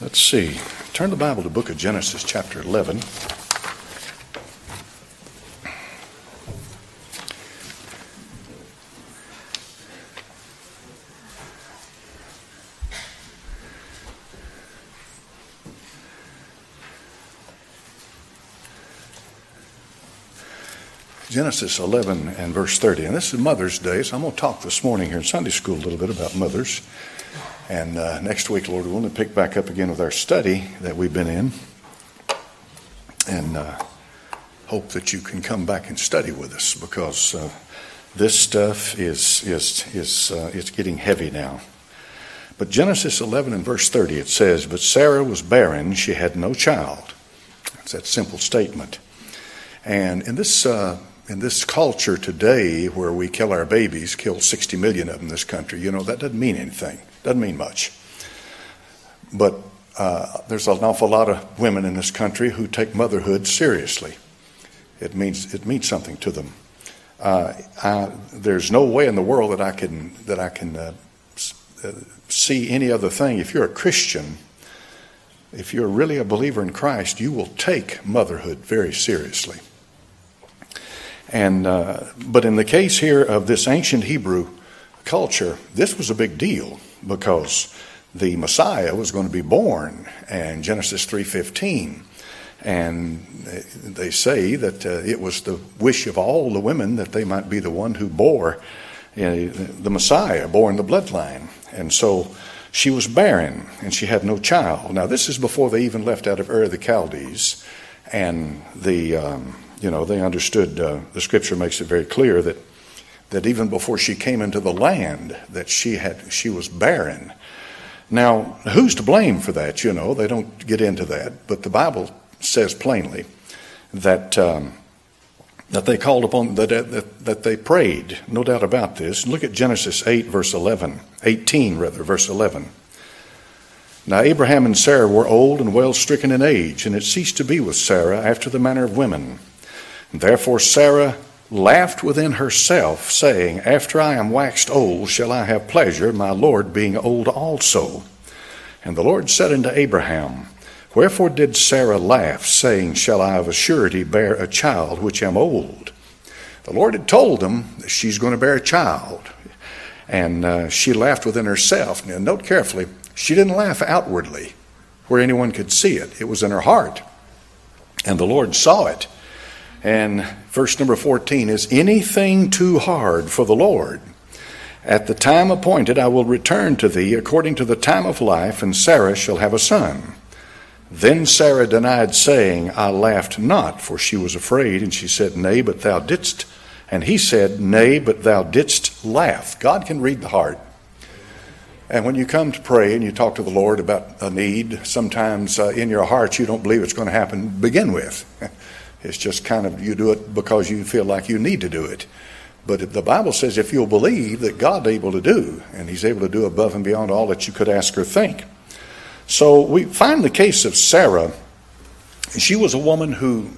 Let's see. Turn the Bible to the book of Genesis, chapter 11. Genesis 11 and verse 30. And this is Mother's Day, so I'm going to talk this morning here in Sunday school a little bit about mothers. And next week, Lord willing, to pick back up again with our study that we've been in. And hope that you can come back and study with us, because this stuff is getting heavy now. But Genesis 11 and verse 30, it says, "But Sarah was barren, she had no child." It's that simple statement. And in this culture today, where we kill our babies, kill 60 million of them in this country, that doesn't mean anything. Doesn't mean much. But there's an awful lot of women in this country who take motherhood seriously. It means something to them. There's no way in the world that I can see any other thing. If you're a Christian, if you're really a believer in Christ, you will take motherhood very seriously. And but in the case here of this ancient Hebrew culture, this was a big deal, because the Messiah was going to be born in Genesis 3:15. And they say that it was the wish of all the women that they might be the one who bore the Messiah, bore in the bloodline. And so she was barren and she had no child. Now, this is before they even left out of Ur of the Chaldees. And they understood, the scripture makes it very clear that even before she came into the land, that she was barren. Now, who's to blame for that? They don't get into that, but the Bible says plainly that they called upon, that they prayed, no doubt about this. Look at Genesis 18, verse 11. "Now Abraham and Sarah were old and well stricken in age, and it ceased to be with Sarah after the manner of women. And therefore Sarah laughed within herself, saying, After I am waxed old, shall I have pleasure, my Lord being old also? And the Lord said unto Abraham, Wherefore did Sarah laugh, saying, Shall I of a surety bear a child which am old? The Lord had told them that she's going to bear a child. And she laughed within herself. Now, note carefully, she didn't laugh outwardly where anyone could see it. It was in her heart. And the Lord saw it. And verse number 14 is, Anything too hard for the Lord? At the time appointed I will return to thee according to the time of life, and Sarah shall have a son. Then Sarah denied, saying, I laughed not, for she was afraid. And she said, Nay, but thou didst. And he said, Nay, but thou didst laugh. God can read the heart. And when you come to pray and you talk to the Lord about a need, sometimes in your heart you don't believe it's going to happen to begin with. It's just kind of, you do it because you feel like you need to do it. But the Bible says if you'll believe that God's able to do, and he's able to do above and beyond all that you could ask or think. So we find the case of Sarah. She was a woman who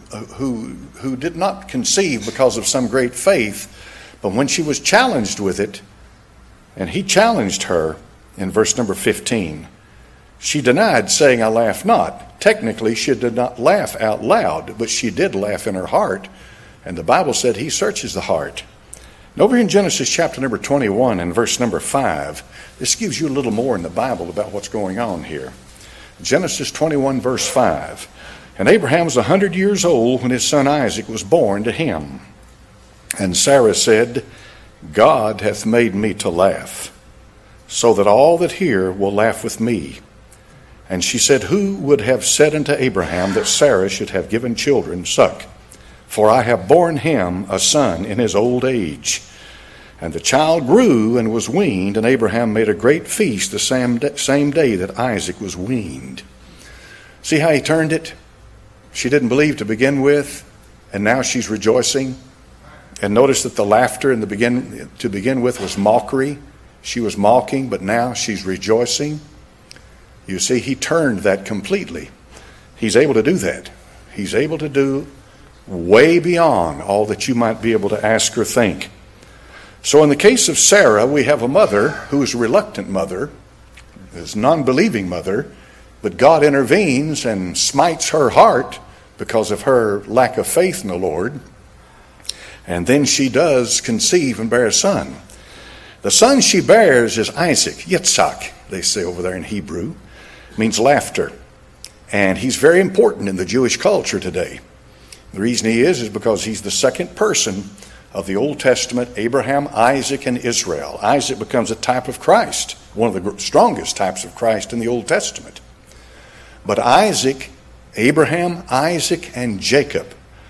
did not conceive because of some great faith, but when she was challenged with it, and he challenged her in verse number 15, she denied, saying, I laugh not. Technically, she did not laugh out loud, but she did laugh in her heart. And the Bible said he searches the heart. And over in Genesis chapter number 21 and verse number 5, this gives you a little more in the Bible about what's going on here. Genesis 21 verse 5. And Abraham was 100 years old when his son Isaac was born to him. And Sarah said, God hath made me to laugh, so that all that hear will laugh with me. And she said, Who would have said unto Abraham that Sarah should have given children suck? For I have borne him a son in his old age. And the child grew and was weaned, and Abraham made a great feast the same day that Isaac was weaned. See how he turned it? She didn't believe to begin with, and now she's rejoicing. And notice that the laughter to begin with was mockery. She was mocking, but now she's rejoicing. You see, he turned that completely. He's able to do that. He's able to do way beyond all that you might be able to ask or think. So in the case of Sarah, we have a mother who is a reluctant mother, is a non-believing mother, But God intervenes and smites her heart because of her lack of faith in the Lord. And then she does conceive and bear a son. The son she bears is Isaac, Yitzhak, they say over there in Hebrew. It means laughter. And he's very important in the Jewish culture today. The reason he is because he's the second person of the Old Testament, Abraham, Isaac, and Israel. Isaac becomes a type of Christ, one of the strongest types of Christ in the Old Testament. But Isaac, Abraham, Isaac, and Jacob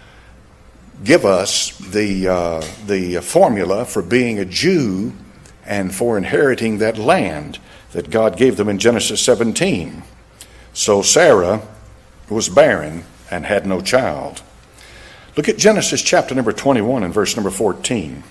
give us the formula for being a Jew and for inheriting that land that God gave them in Genesis 17. So Sarah was barren and had no child. Look at Genesis chapter number 21 and verse number 14.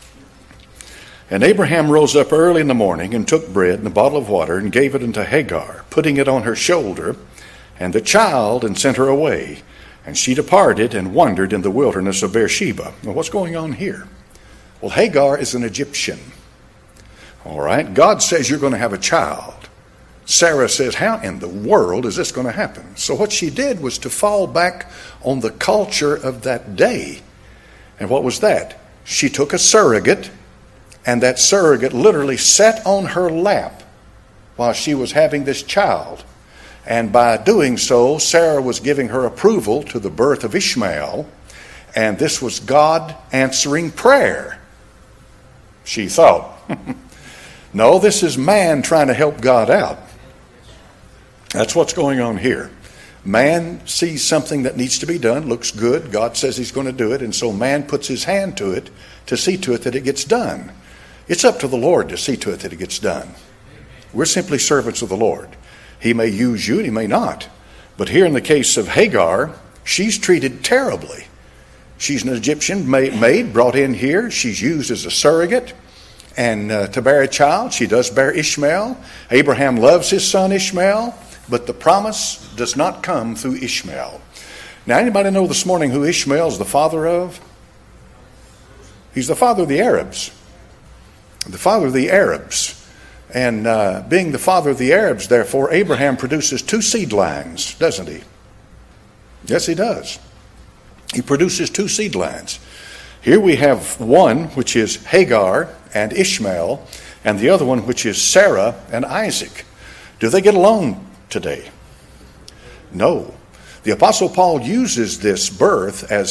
And Abraham rose up early in the morning and took bread and a bottle of water and gave it unto Hagar, putting it on her shoulder, and the child, and sent her away. And she departed and wandered in the wilderness of Beersheba. Now, what's going on here? Well, Hagar is an Egyptian. All right, God says you're going to have a child. Sarah says, how in the world is this going to happen? So what she did was to fall back on the culture of that day. And what was that? She took a surrogate, and that surrogate literally sat on her lap while she was having this child. And by doing so, Sarah was giving her approval to the birth of Ishmael, and this was God answering prayer, she thought. No, this is man trying to help God out. That's what's going on here. Man sees something that needs to be done, looks good, God says he's going to do it, and so man puts his hand to it to see to it that it gets done. It's up to the Lord to see to it that it gets done. We're simply servants of the Lord. He may use you, he may not. But here in the case of Hagar, she's treated terribly. She's an Egyptian maid brought in here. She's used as a surrogate and to bear a child. She does bear Ishmael. Abraham loves his son Ishmael, but the promise does not come through Ishmael. Now, anybody know this morning who Ishmael is the father of? He's the father of the Arabs. The father of the Arabs. And being the father of the Arabs, therefore, Abraham produces two seed lines, doesn't he? Yes, he does. He produces two seed lines. Here we have one, which is Hagar and Ishmael, and the other one, which is Sarah and Isaac. Do they get along today? No. The Apostle Paul uses this birth as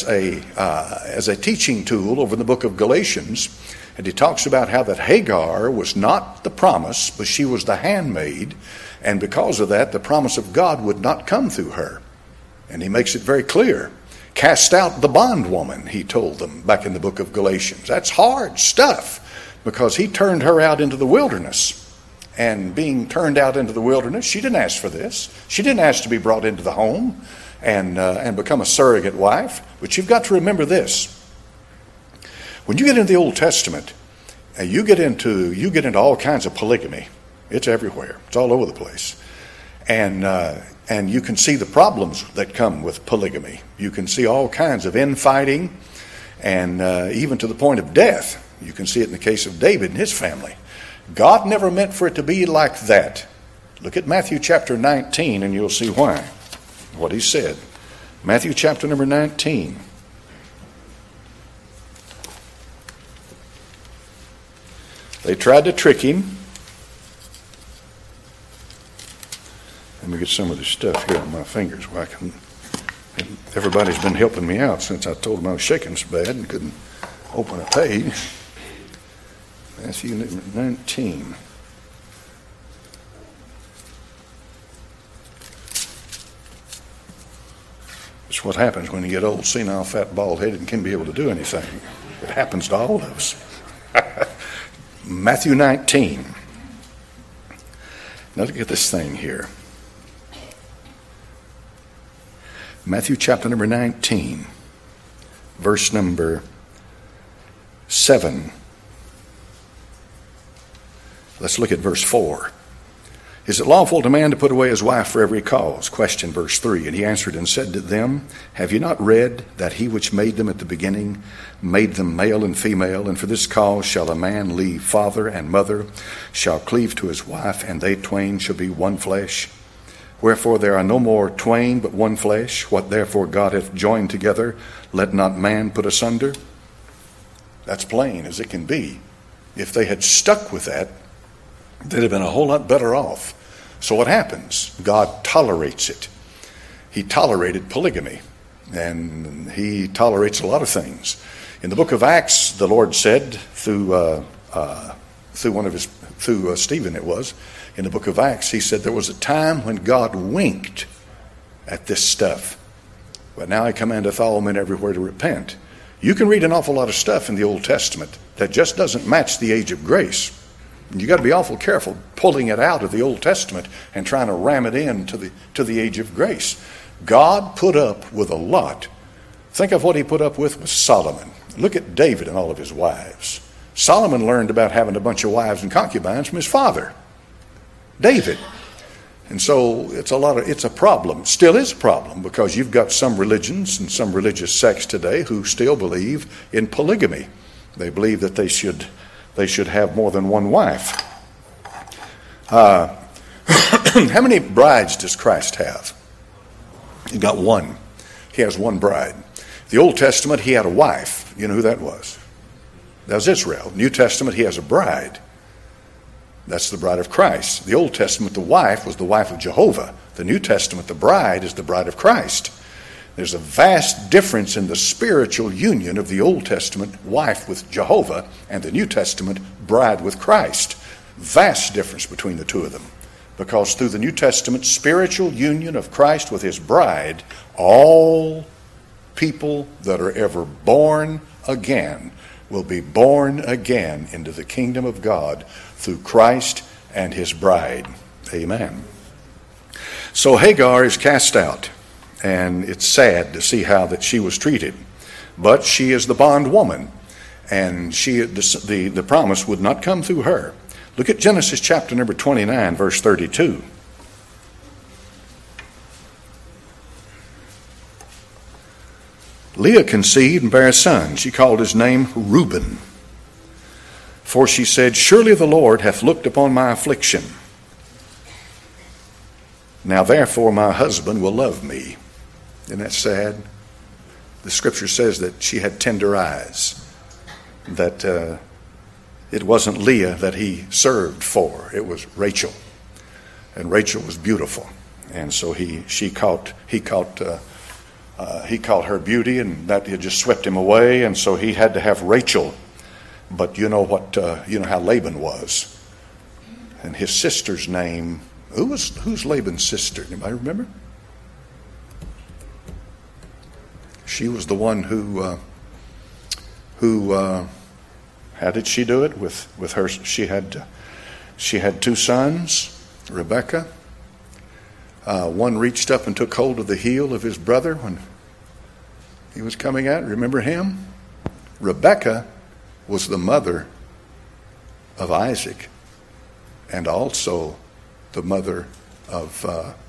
a teaching tool over in the book of Galatians. And he talks about how that Hagar was not the promise, but she was the handmaid. And because of that, the promise of God would not come through her. And he makes it very clear. Cast out the bondwoman, he told them back in the book of Galatians. That's hard stuff because he turned her out into the wilderness. And being turned out into the wilderness, she didn't ask for this. She didn't ask to be brought into the home and become a surrogate wife. But you've got to remember this. When you get into the Old Testament, you get into all kinds of polygamy. It's everywhere. It's all over the place. And you can see the problems that come with polygamy. You can see all kinds of infighting and even to the point of death. You can see it in the case of David and his family. God never meant for it to be like that. Look at Matthew chapter 19 and you'll see why. What he said. Matthew chapter number 19. They tried to trick him. Let me get some of this stuff here on my fingers where I can. Everybody's been helping me out since I told them I was shaking so bad and couldn't open a page. Matthew 19. It's what happens when you get old, senile, fat, bald-headed, and can't be able to do anything. It happens to all of us. Matthew 19. Now look at this thing here. Matthew chapter number 19, verse number 7. Let's look at verse 4. Is it lawful to man to put away his wife for every cause? Question, verse 3. And he answered and said to them, have you not read that he which made them at the beginning made them male and female? And for this cause shall a man leave father and mother, shall cleave to his wife, and they twain shall be one flesh. Wherefore there are no more twain but one flesh. What therefore God hath joined together, let not man put asunder. That's plain as it can be. If they had stuck with that, they'd have been a whole lot better off. So what happens? God tolerates it. He tolerated polygamy, and he tolerates a lot of things. In the book of Acts, the Lord said through Stephen, it was in the book of Acts, he said there was a time when God winked at this stuff, but now he commandeth all men everywhere to repent. You can read an awful lot of stuff in the Old Testament that just doesn't match the age of grace. You got to be awful careful pulling it out of the Old Testament and trying to ram it in to the age of grace. God put up with a lot. Think of what he put up with Solomon. Look at David and all of his wives. Solomon learned about having a bunch of wives and concubines from his father, David. And so it's a problem. Still is a problem, because you've got some religions and some religious sects today who still believe in polygamy. They believe that they should have more than one wife. How many brides does Christ have? He's got one. He has one bride. The Old Testament, he had a wife. You know who that was? That was Israel. New Testament, he has a bride. That's the bride of Christ. The Old Testament, the wife was the wife of Jehovah. The New Testament, the bride is the bride of Christ. There's a vast difference in the spiritual union of the Old Testament wife with Jehovah and the New Testament bride with Christ. Vast difference between the two of them. Because through the New Testament spiritual union of Christ with his bride, all people that are ever born again will be born again into the kingdom of God through Christ and his bride. Amen. So Hagar is cast out, and it's sad to see how that she was treated. But she is the bondwoman, and the promise would not come through her. Look at Genesis chapter number 29, verse 32. Leah conceived and bare a son. She called his name Reuben. For she said, surely the Lord hath looked upon my affliction. Now therefore my husband will love me. Isn't that sad? The scripture says that she had tender eyes. That it wasn't Leah that he served for. It was Rachel. And Rachel was beautiful. And so he caught her beauty, and that had just swept him away, and so he had to have Rachel. But you know how Laban was, and his sister's name. Who's Laban's sister? Anybody remember? She was the one who how did she do it with her? She had two sons, Rebekah. One reached up and took hold of the heel of his brother when he was coming out. Remember him? Rebekah was the mother of Isaac, and also the mother of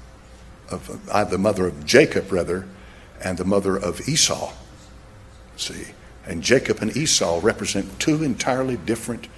Jacob, and the mother of Esau. See, and Jacob and Esau represent two entirely different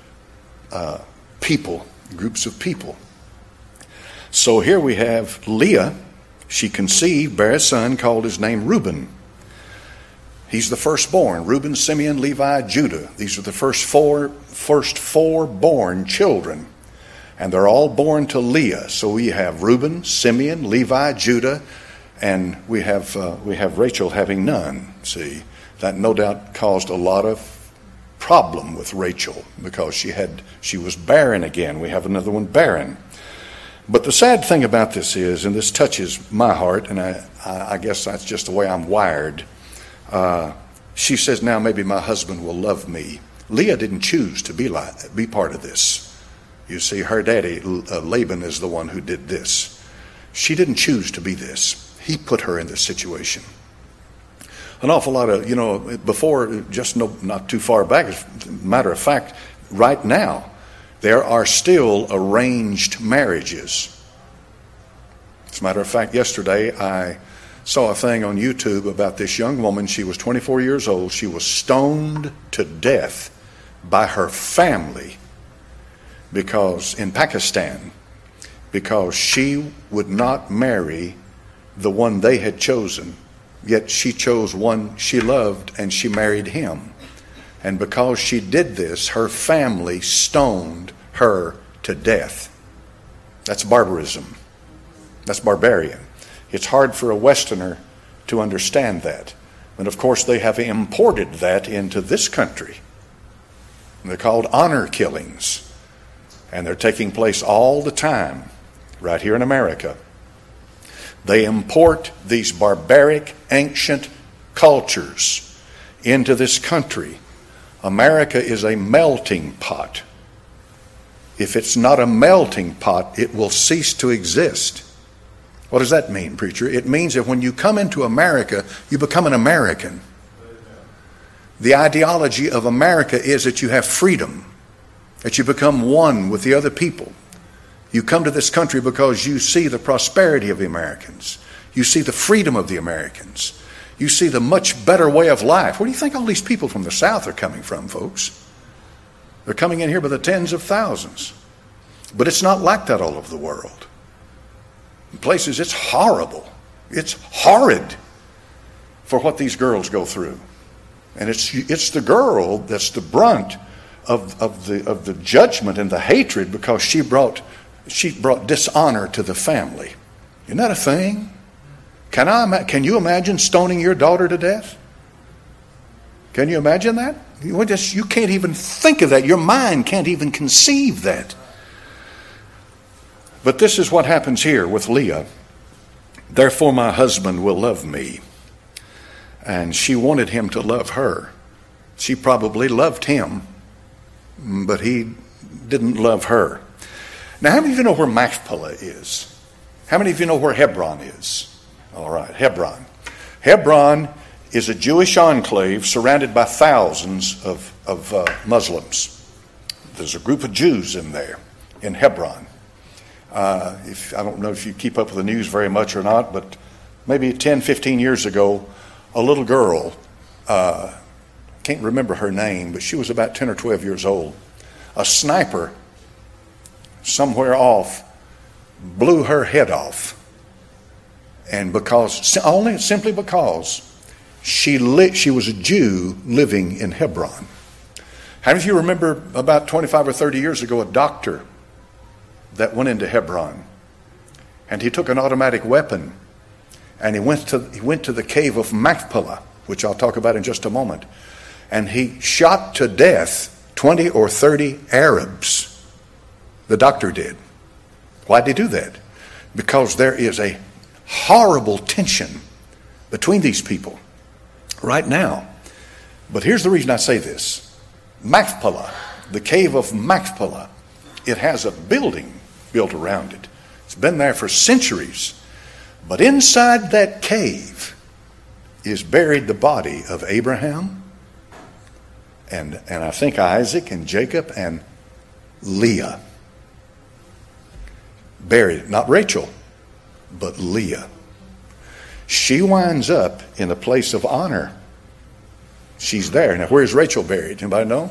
groups of people. So here we have Leah. She conceived, bare a son, called his name Reuben. He's the firstborn. Reuben, Simeon, Levi, Judah. These are the first four born children. And they're all born to Leah. So we have Reuben, Simeon, Levi, Judah, and we have Rachel having none. See, that no doubt caused a lot of problem with Rachel, because she was barren again. We have another one barren. But the sad thing about this is, and this touches my heart, and I guess that's just the way I'm wired. She says, now maybe my husband will love me. Leah didn't choose to be part of this. You see, her daddy, Laban, is the one who did this. She didn't choose to be this. He put her in this situation. An awful lot of, before, just not too far back, as a matter of fact, right now, there are still arranged marriages. As a matter of fact, yesterday I saw a thing on YouTube about this young woman. She was 24 years old. She was stoned to death by her family in Pakistan, because she would not marry the one they had chosen, yet she chose one she loved and she married him. And because she did this, her family stoned her to death. That's barbarism. That's barbarian. It's hard for a Westerner to understand that. And of course, they have imported that into this country. They're called honor killings. And they're taking place all the time right here in America. They import these barbaric, ancient cultures into this country. America is a melting pot. If it's not a melting pot, it will cease to exist. What does that mean, preacher? It means that when you come into America, you become an American. The ideology of America is that you have freedom, that you become one with the other people. You come to this country because you see the prosperity of the Americans. You see the freedom of the Americans. You see the much better way of life. Where do you think all these people from the South are coming from, folks? They're coming in here by the tens of thousands. But it's not like that all over the world. In places, it's horrible. It's horrid for what these girls go through. And it's the girl that's the brunt of the judgment and the hatred, because she brought dishonor to the family. Isn't that a thing? Can you imagine stoning your daughter to death? Can you imagine that? You can't even think of that. Your mind can't even conceive that. But this is what happens here with Leah. Therefore my husband will love me. And she wanted him to love her. She probably loved him, but he didn't love her. Now, how many of you know where Machpelah is? How many of you know where Hebron is? All right, Hebron. Hebron is a Jewish enclave surrounded by thousands of Muslims. There's a group of Jews in there, in Hebron. I don't know if you keep up with the news very much or not, but maybe 10, 15 years ago, a little girl, can't remember her name, but she was about 10 or 12 years old. A sniper somewhere off blew her head off. And simply because she was a Jew living in Hebron. How many of you remember about 25 or 30 years ago a doctor that went into Hebron, and he took an automatic weapon, and he went to the cave of Machpelah, which I'll talk about in just a moment, and he shot to death 20 or 30 Arabs. The doctor did. Why did he do that? Because there is a horrible tension between these people right now. But here's the reason I say this. Machpelah, the cave of Machpelah, it has a building built around it. It's been there for centuries. But inside that cave is buried the body of Abraham and I think Isaac and Jacob and Leah. Buried, not Rachel, but Leah. She winds up in a place of honor. She's there. Now, where's Rachel buried? Anybody know?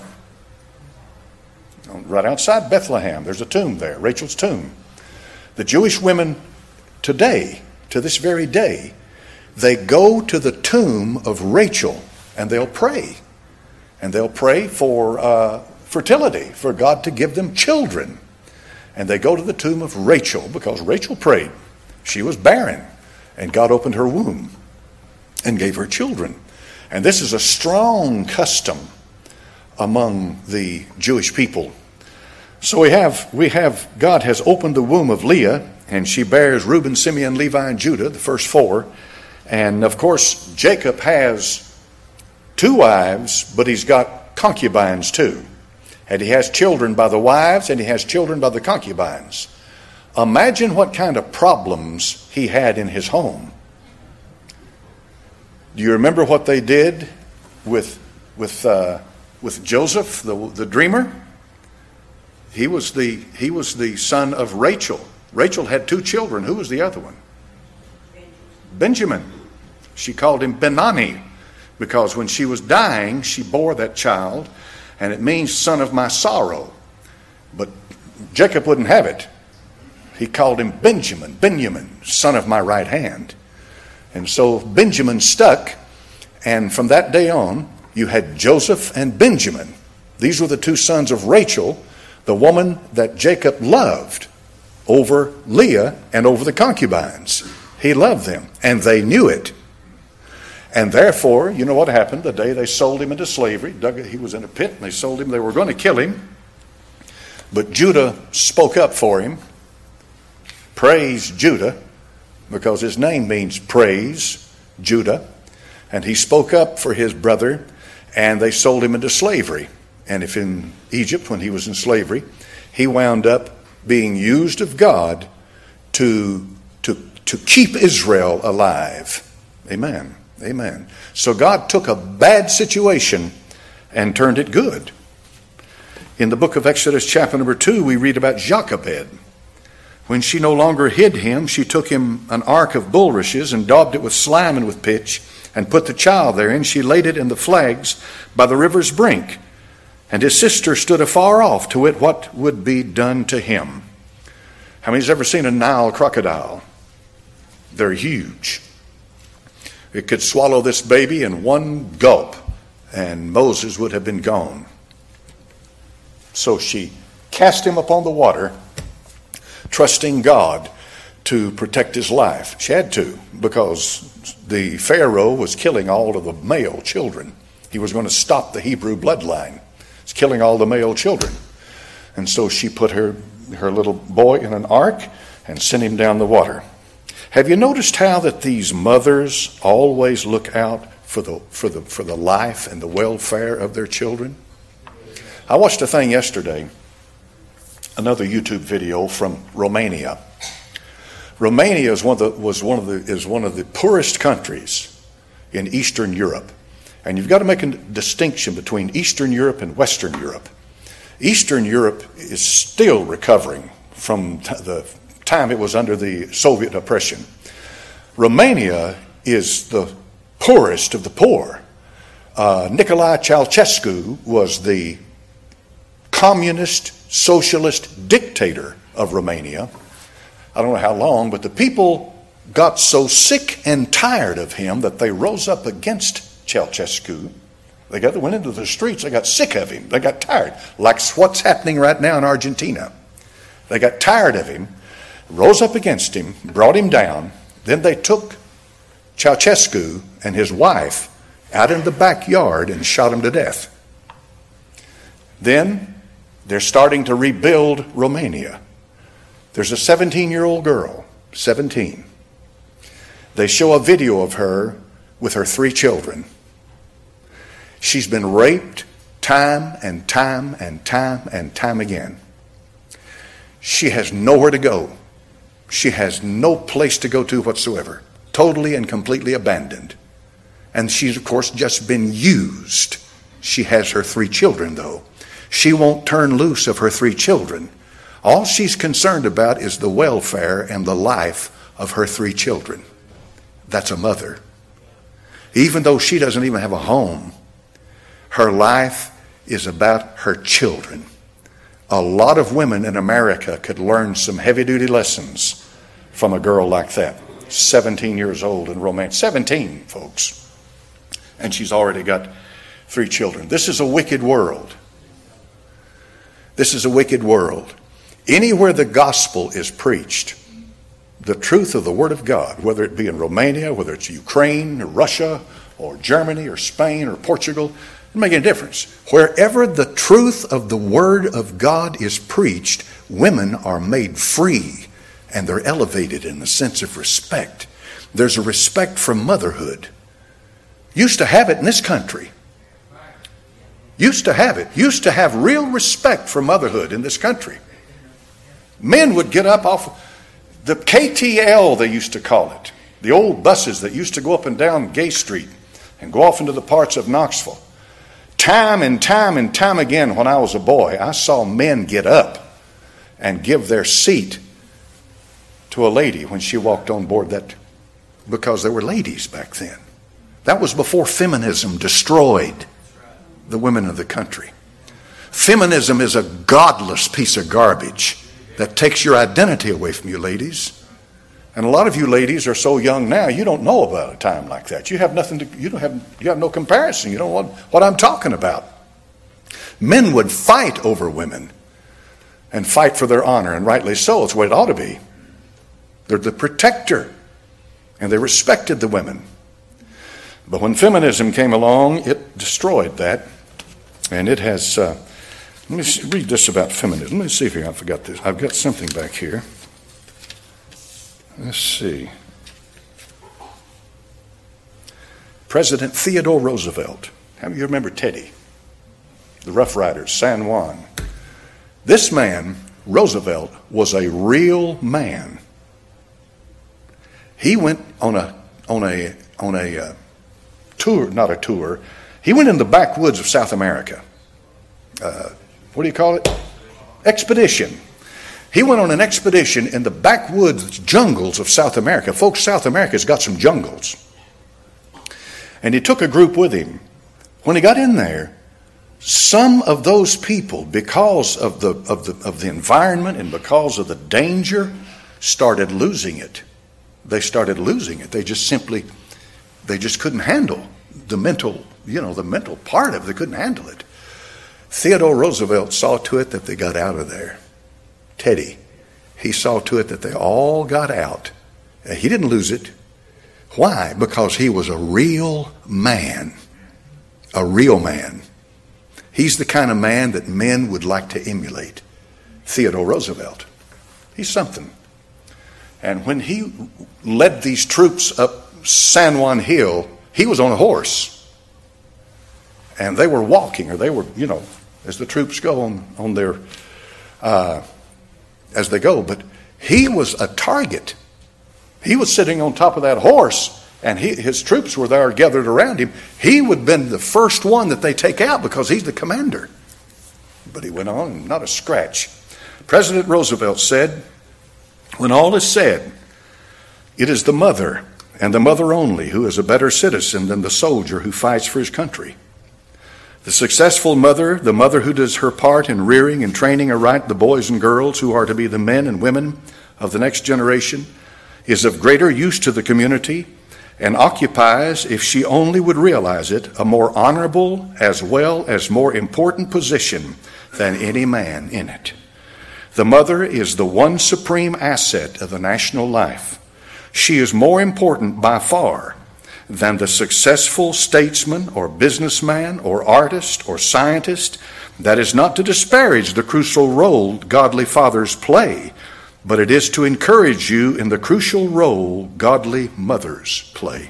Right outside Bethlehem. There's a tomb there, Rachel's tomb. The Jewish women today, to this very day, they go to the tomb of Rachel and they'll pray. And they'll pray for fertility, for God to give them children. And they go to the tomb of Rachel because Rachel prayed. She was barren, and God opened her womb and gave her children. And this is a strong custom among the Jewish people. So we have God has opened the womb of Leah, and she bears Reuben, Simeon, Levi, and Judah, the first four. And of course, Jacob has 2 wives, but he's got concubines too. And he has children by the wives, and he has children by the concubines. Imagine what kind of problems he had in his home. Do you remember what they did with Joseph, the dreamer? He was the son of Rachel. Rachel had 2 children. Who was the other one? Benjamin. She called him Benani because when she was dying, she bore that child, and it means son of my sorrow. But Jacob wouldn't have it. He called him Benjamin, son of my right hand. And so Benjamin stuck, and from that day on, you had Joseph and Benjamin. These were the two sons of Rachel, the woman that Jacob loved over Leah and over the concubines. He loved them, and they knew it. And therefore, you know what happened the day they sold him into slavery? He was in a pit, and they sold him. They were going to kill him. But Judah spoke up for him. Praise Judah, because his name means praise, Judah. And he spoke up for his brother, and they sold him into slavery. And if in Egypt, when he was in slavery, he wound up being used of God to keep Israel alive. Amen. Amen. So God took a bad situation and turned it good. In the book of Exodus chapter number 2, we read about Jochebed. When she no longer hid him, she took him an ark of bulrushes and daubed it with slime and with pitch, and put the child therein. She laid it in the flags by the river's brink. And his sister stood afar off to wit what would be done to him. How many's ever seen a Nile crocodile? They're huge. It could swallow this baby in one gulp, and Moses would have been gone. So she cast him upon the water, trusting God to protect his life. She had to, because the Pharaoh was killing all of the male children. He was going to stop the Hebrew bloodline. He's killing all the male children. And so she put her little boy in an ark and sent him down the water. Have you noticed how that these mothers always look out for the life and the welfare of their children? I watched a thing yesterday, another YouTube video from Romania. Romania is one of the poorest countries in Eastern Europe. And you've got to make a distinction between Eastern Europe and Western Europe. Eastern Europe is still recovering from the time it was under the Soviet oppression. Romania is the poorest of the poor. Nicolae Ceausescu was the communist, socialist dictator of Romania. I don't know how long, but the people got so sick and tired of him that they rose up against Ceausescu. They went into the streets. They got sick of him. They got tired, like what's happening right now in Argentina. They got tired of him, rose up against him, brought him down. Then they took Ceausescu and his wife out in the backyard and shot him to death. Then they're starting to rebuild Romania. There's a 17-year-old girl, 17. They show a video of her with her 3 children. She's been raped time and time and time and time again. She has nowhere to go. She has no place to go to whatsoever. Totally and completely abandoned. And she's, of course, just been used. She has her 3 children, though. She won't turn loose of her 3 children. All she's concerned about is the welfare and the life of her 3 children. That's a mother. Even though she doesn't even have a home, her life is about her children. A lot of women in America could learn some heavy-duty lessons from a girl like that. 17 years old in Romania. 17, folks. And she's already got 3 children. This is a wicked world. This is a wicked world. Anywhere the gospel is preached, the truth of the Word of God, whether it be in Romania, whether it's Ukraine, or Russia, or Germany, or Spain, or Portugal, it doesn't make any difference. Wherever the truth of the Word of God is preached, women are made free, and they're elevated in the sense of respect. There's a respect for motherhood. Used to have it in this country. Used to have it. Used to have real respect for motherhood in this country. Men would get up off the KTL, they used to call it. The old buses that used to go up and down Gay Street and go off into the parts of Knoxville. Time and time and time again when I was a boy, I saw men get up and give their seat to a lady when she walked on board that, because there were ladies back then. That was before feminism destroyed the women of the country. Feminism is a godless piece of garbage. That takes your identity away from you, ladies. And a lot of you ladies are so young now, you don't know about a time like that. You have no comparison. You don't know what I'm talking about. Men would fight over women and fight for their honor, and rightly so. It's the way it ought to be. They're the protector, and they respected the women. But when feminism came along, it destroyed that. And it has, let me read this about feminism. Let me see if I forgot this. I've got something back here. Let's see. President Theodore Roosevelt. How many of you remember Teddy? The Rough Riders, San Juan. This man, Roosevelt, was a real man. He went on a tour, not a tour. He went in the backwoods of South America. What do you call it? Expedition. He went on an expedition in the backwoods jungles of South America. Folks, South America's got some jungles. And he took a group with him. When he got in there, some of those people, because of the environment and because of the danger, started losing it. They started losing it. They just couldn't handle the mental part of it. They couldn't handle it. Theodore Roosevelt saw to it that they got out of there. Teddy, he saw to it that they all got out. He didn't lose it. Why? Because he was a real man. A real man. He's the kind of man that men would like to emulate. Theodore Roosevelt. He's something. And when he led these troops up San Juan Hill, he was on a horse. And they were walking, or they were, as the troops go on their, as they go. But he was a target. He was sitting on top of that horse, and his troops were there gathered around him. He would have been the first one that they take out because he's the commander. But he went on, not a scratch. President Roosevelt said, when all is said, it is the mother, and the mother only, who is a better citizen than the soldier who fights for his country. The successful mother, the mother who does her part in rearing and training aright the boys and girls who are to be the men and women of the next generation, is of greater use to the community and occupies, if she only would realize it, a more honorable as well as more important position than any man in it. The mother is the one supreme asset of the national life. She is more important by far than the successful statesman or businessman or artist or scientist. That is not to disparage the crucial role godly fathers play, but it is to encourage you in the crucial role godly mothers play.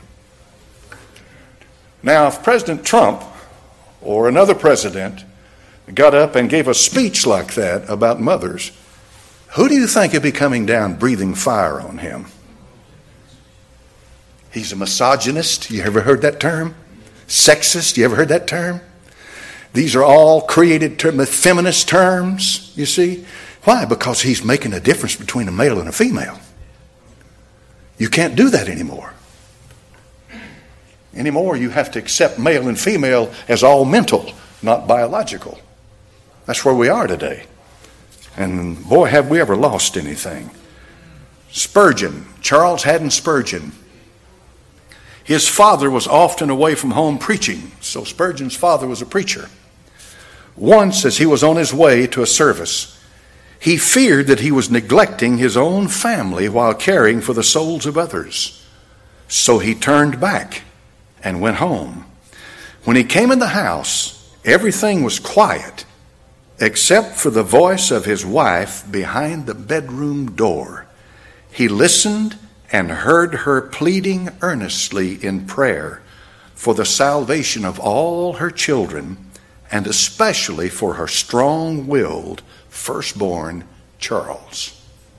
Now, if President Trump or another president got up and gave a speech like that about mothers, who do you think would be coming down breathing fire on him? He's a misogynist. You ever heard that term? Sexist. You ever heard that term? These are all created feminist terms, you see. Why? Because he's making a difference between a male and a female. You can't do that anymore. Anymore, you have to accept male and female as all mental, not biological. That's where we are today. And boy, have we ever lost anything. Spurgeon, Charles Haddon Spurgeon. His father was often away from home preaching, so Spurgeon's father was a preacher. Once, as he was on his way to a service, he feared that he was neglecting his own family while caring for the souls of others. So he turned back and went home. When he came in the house, everything was quiet except for the voice of his wife behind the bedroom door. He listened and heard her pleading earnestly in prayer for the salvation of all her children, and especially for her strong-willed firstborn, Charles.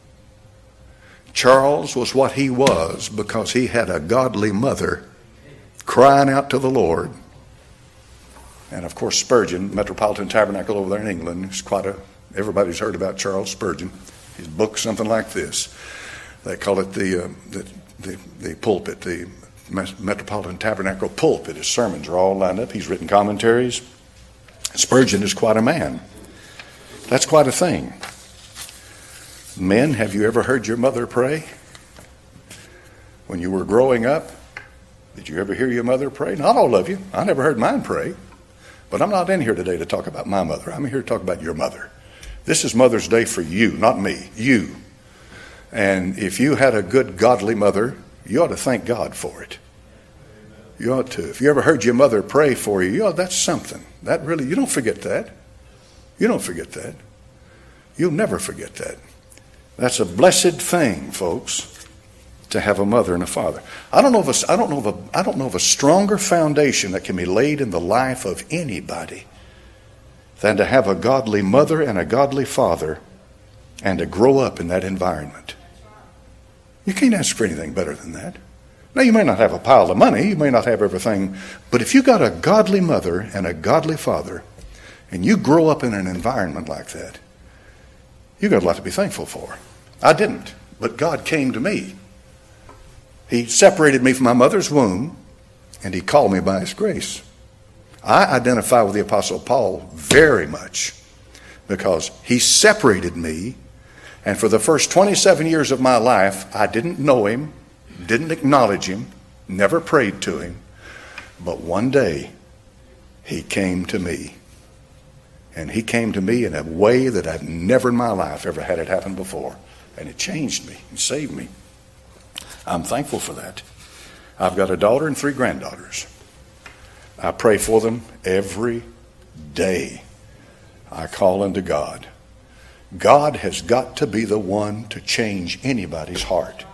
Charles was what he was because he had a godly mother crying out to the Lord. And of course, Spurgeon, Metropolitan Tabernacle over there in England, is everybody's heard about Charles Spurgeon. His book, something like this. They call it the pulpit, the Metropolitan Tabernacle pulpit. His sermons are all lined up. He's written commentaries. Spurgeon is quite a man. That's quite a thing. Men, have you ever heard your mother pray? When you were growing up, did you ever hear your mother pray? Not all of you. I never heard mine pray. But I'm not in here today to talk about my mother. I'm here to talk about your mother. This is Mother's Day for you, not me, you. And if you had a good, godly mother, you ought to thank God for it. You ought to. If you ever heard your mother pray for you, that's something. That really, you don't forget that. You don't forget that. You'll never forget that. That's a blessed thing, folks, to have a mother and a father. I don't know of a stronger foundation that can be laid in the life of anybody than to have a godly mother and a godly father and to grow up in that environment. You can't ask for anything better than that. Now, you may not have a pile of money, you may not have everything, but if you got a godly mother and a godly father, and you grow up in an environment like that, you got a lot to be thankful for. I didn't, but God came to me. He separated me from my mother's womb, and he called me by his grace. I identify with the Apostle Paul very much because he separated me, and for the first 27 years of my life, I didn't know him, didn't acknowledge him, never prayed to him, but one day he came to me. And he came to me in a way that I've never in my life ever had it happen before. And it changed me and saved me. I'm thankful for that. I've got a daughter and 3 granddaughters. I pray for them every day. I call unto God. God has got to be the one to change anybody's heart.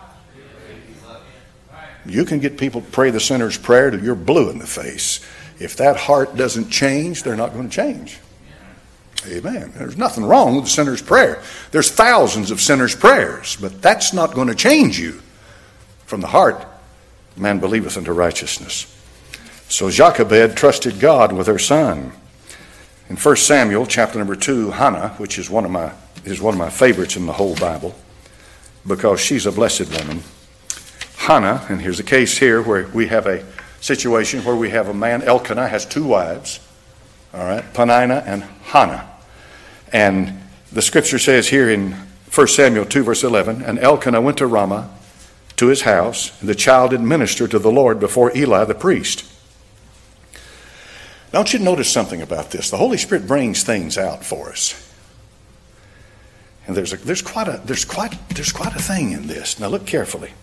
You can get people to pray the sinner's prayer till you're blue in the face. If that heart doesn't change, they're not going to change. Amen. There's nothing wrong with the sinner's prayer. There's thousands of sinners' prayers, but that's not going to change you. From the heart, man believeth unto righteousness. So Jochebed trusted God with her son. In 1 Samuel chapter number 2, Hannah, which is one of my favorites in the whole Bible, because she's a blessed woman. Hannah, and here's a case here where we have a situation where we have a man, Elkanah, has 2 wives. All right, Peninnah and Hannah. And the scripture says here in 1 Samuel 2 verse 11, and Elkanah went to Ramah to his house, and the child did minister to the Lord before Eli the priest. Now, I want you to notice something about this. The Holy Spirit brings things out for us. And there's quite a thing in this. Now look carefully.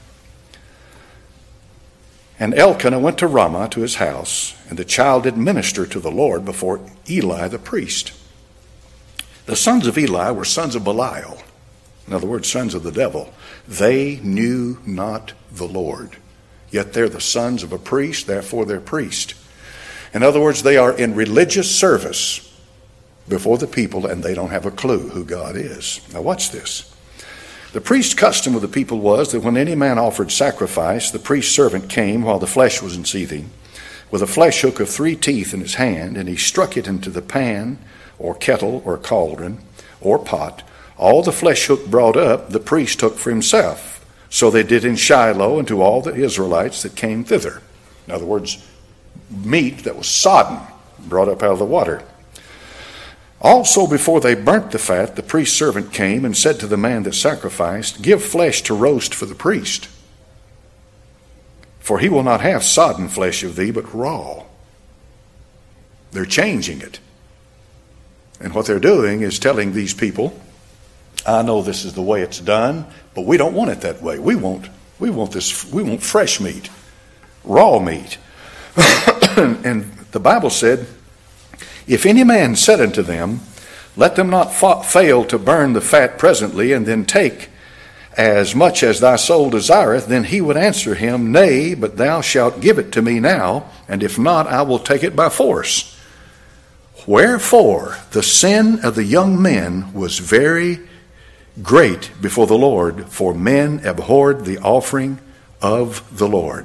And Elkanah went to Ramah to his house, and the child did minister to the Lord before Eli the priest. The sons of Eli were sons of Belial. In other words, sons of the devil. They knew not the Lord. Yet they're the sons of a priest, therefore they're priest. In other words, they are in religious service before the people, and they don't have a clue who God is. Now watch this. The priest's custom of the people was that when any man offered sacrifice, the priest's servant came while the flesh was in seething, with a flesh hook of 3 teeth in his hand, and he struck it into the pan, or kettle, or cauldron, or pot. All the flesh hook brought up, the priest took for himself. So they did in Shiloh and to all the Israelites that came thither. In other words, meat that was sodden, brought up out of the water. Also, before they burnt the fat, the priest's servant came and said to the man that sacrificed, give flesh to roast for the priest. For he will not have sodden flesh of thee, but raw. They're changing it. And what they're doing is telling these people, I know this is the way it's done, but we don't want it that way. We want fresh meat, raw meat. And the Bible said, if any man said unto them, let them not fail to burn the fat presently, and then take as much as thy soul desireth, then he would answer him, nay, but thou shalt give it to me now, and if not, I will take it by force. Wherefore the sin of the young men was very great before the Lord, for men abhorred the offering of the Lord.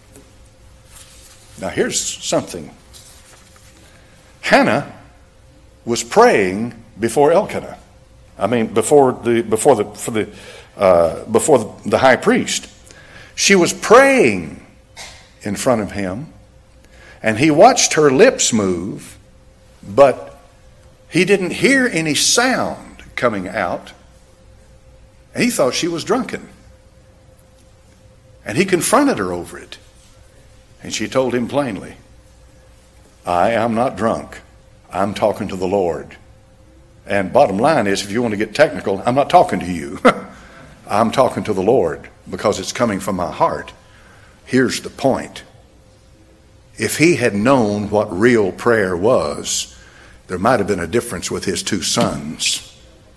Now here's something. Hannah was praying before Elkanah. Before the high priest. She was praying in front of him, and he watched her lips move, but he didn't hear any sound coming out And he thought she was drunken. And he confronted her over it. And she told him plainly, I am not drunk. I'm talking to the Lord. And bottom line is, if you want to get technical, I'm not talking to you. I'm talking to the Lord because it's coming from my heart. Here's the point. If he had known what real prayer was, there might have been a difference with his two sons.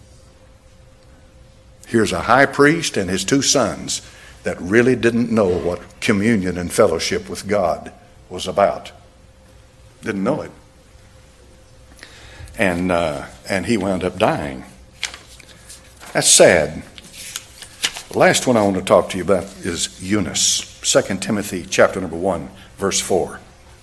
Here's a high priest and his two sons that really didn't know what communion and fellowship with God was about. Didn't know it. And he wound up dying. That's sad. The last one I want to talk to you about is Eunice. 2 Timothy chapter number 1, verse 4.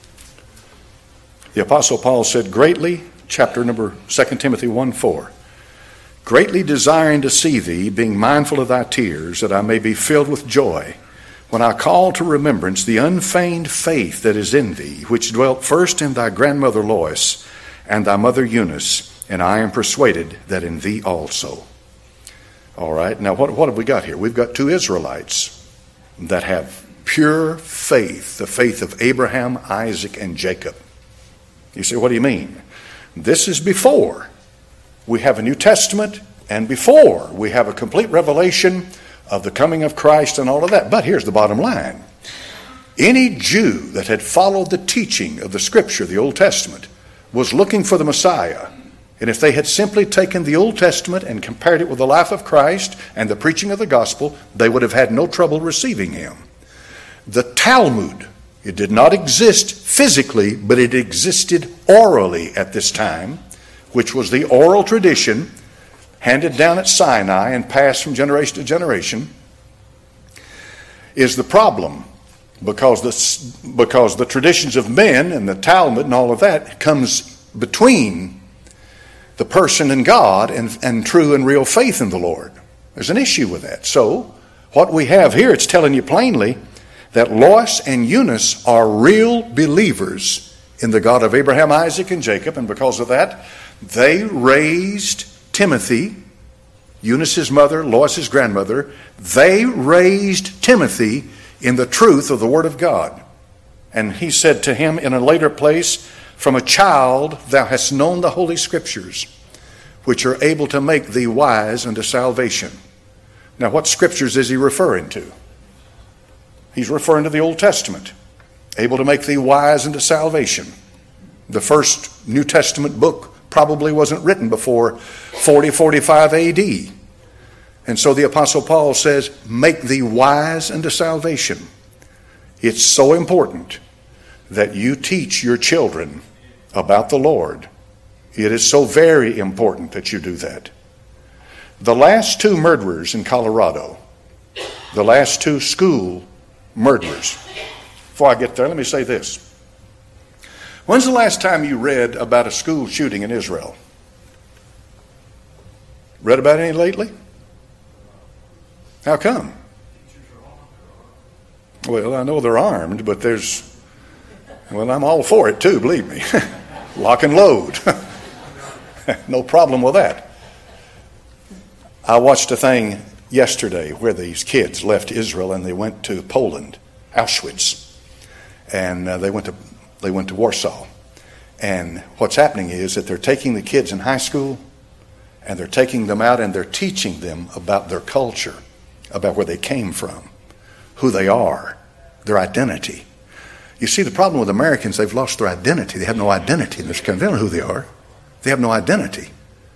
The Apostle Paul said, greatly, chapter number 2 Timothy 1:4, greatly desiring to see thee, being mindful of thy tears, that I may be filled with joy, when I call to remembrance the unfeigned faith that is in thee, which dwelt first in thy grandmother Lois and thy mother Eunice, and I am persuaded that in thee also. All right, now what have we got here? We've got two Israelites that have pure faith, the faith of Abraham, Isaac, and Jacob. You say, what do you mean? This is before we have a New Testament and before we have a complete revelation of the coming of Christ and all of that. But here's the bottom line. Any Jew that had followed the teaching of the Scripture, the Old Testament, was looking for the Messiah. And if they had simply taken the Old Testament and compared it with the life of Christ and the preaching of the gospel, they would have had no trouble receiving him. The Talmud, it did not exist physically, but it existed orally at this time, which was the oral tradition handed down at Sinai and passed from generation to generation, is the problem. Because the traditions of men and the Talmud and all of that comes between the person and God and true and real faith in the Lord. There's an issue with that. So what we have here, it's telling you plainly that Lois and Eunice are real believers in the God of Abraham, Isaac, and Jacob. And because of that, they raised Timothy, Eunice's mother, Lois's grandmother. They raised Timothy in the truth of the Word of God. And he said to him in a later place, from a child thou hast known the Holy Scriptures, which are able to make thee wise unto salvation. Now what Scriptures is he referring to? He's referring to the Old Testament. Able to make thee wise unto salvation. The first New Testament book probably wasn't written before 45 AD. And so the Apostle Paul says, make thee wise unto salvation. It's so important that you teach your children about the Lord. It is so very important that you do that. The last two murderers in Colorado, the last two school murderers. Before I get there, let me say this. When's the last time you read about a school shooting in Israel? Read about any lately? How come? Well, I know they're armed, but I'm all for it too, believe me. Lock and load. No problem with that. I watched a thing yesterday where these kids left Israel and they went to Poland, Auschwitz, and they went to Warsaw. And what's happening is that they're taking the kids in high school and they're taking them out and they're teaching them about their culture, about where they came from, who they are, their identity. You see, the problem with Americans, they've lost their identity. They have no identity in this country. They don't know who they are. They have no identity.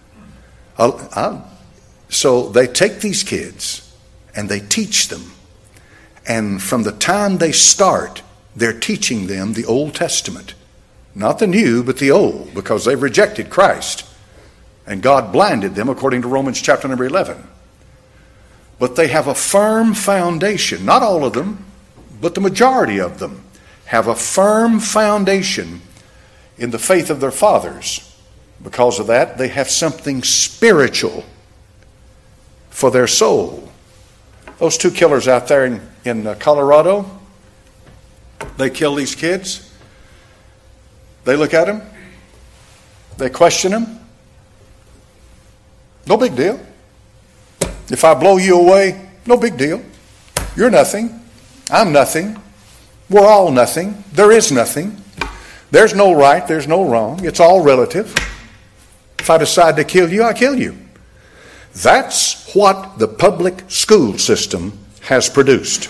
So they take these kids and they teach them. And from the time they start, they're teaching them the Old Testament. Not the New, but the Old, because they've rejected Christ. And God blinded them, according to Romans chapter number 11. But they have a firm foundation. Not all of them, but the majority of them have a firm foundation in the faith of their fathers. Because of that, they have something spiritual for their soul. Those two killers out there in Colorado, they kill these kids. They look at them. They question them. No big deal. If I blow you away, no big deal. You're nothing. I'm nothing. We're all nothing. There is nothing. There's no right. There's no wrong. It's all relative. If I decide to kill you, I kill you. That's what the public school system has produced.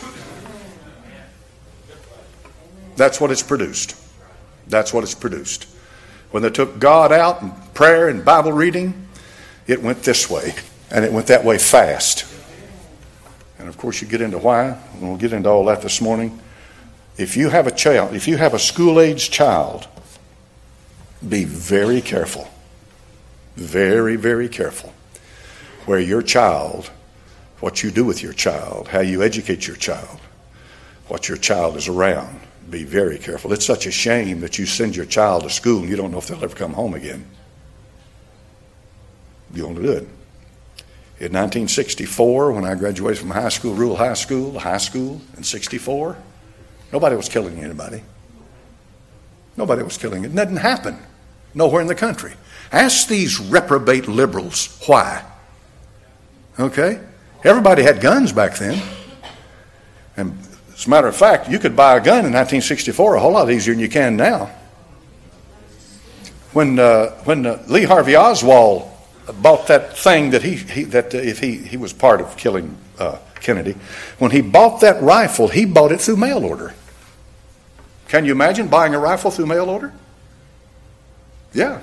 That's what it's produced. That's what it's produced. When they took God out and prayer and Bible reading, it went this way. And it went that way fast. And of course you get into why. And we'll get into all that this morning. If you have a child, if you have a school-aged child, be very careful. Very, very careful. Where your child, what you do with your child, how you educate your child, what your child is around. Be very careful. It's such a shame that you send your child to school and you don't know if they'll ever come home again. You want to do it. In 1964, when I graduated from high school, rural high school in 64, nobody was killing anybody. Nobody was killing. It didn't happen. Nowhere in the country. Ask these reprobate liberals why. Okay? Everybody had guns back then. And as a matter of fact, you could buy a gun in 1964 a whole lot easier than you can now. When Lee Harvey Oswald bought that thing that he was part of killing Kennedy, when he bought that rifle, he bought it through mail order. Can you imagine buying a rifle through mail order? Yeah.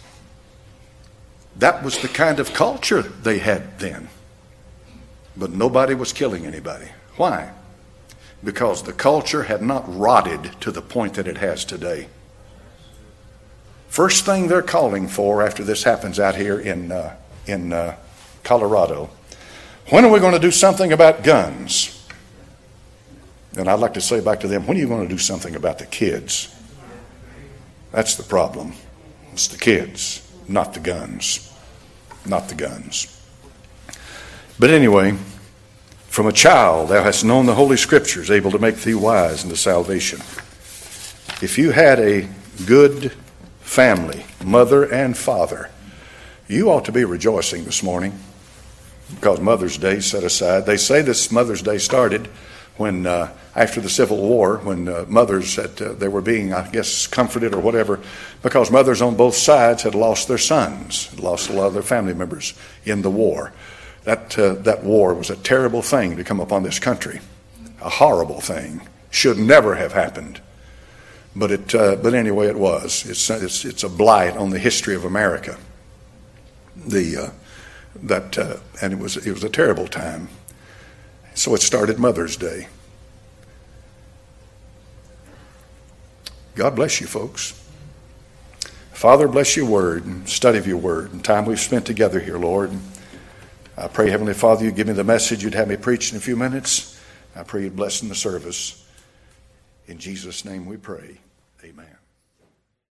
That was the kind of culture they had then. But nobody was killing anybody. Why? Because the culture had not rotted to the point that it has today. First thing they're calling for after this happens out here in Colorado, when are we going to do something about guns? And I'd like to say back to them, when are you going to do something about the kids? That's the problem. It's the kids, not the guns. Not the guns. But anyway, from a child thou hast known the Holy Scriptures, able to make thee wise unto salvation. If you had a good family, mother and father, you ought to be rejoicing this morning because Mother's Day is set aside. They say this Mother's Day started when after the Civil War, when mothers they were being, I guess, comforted or whatever, because mothers on both sides had lost their sons, lost a lot of their family members in the war. That war was a terrible thing to come upon this country, a horrible thing. Should never have happened, but anyway, it was. It's a blight on the history of America. And it was a terrible time. So it started Mother's Day. God bless you, folks. Father, bless your word and study of your word and time we've spent together here, Lord. I pray, Heavenly Father, you'd give me the message you'd have me preach in a few minutes. I pray you'd bless in the service. In Jesus' name we pray. Amen.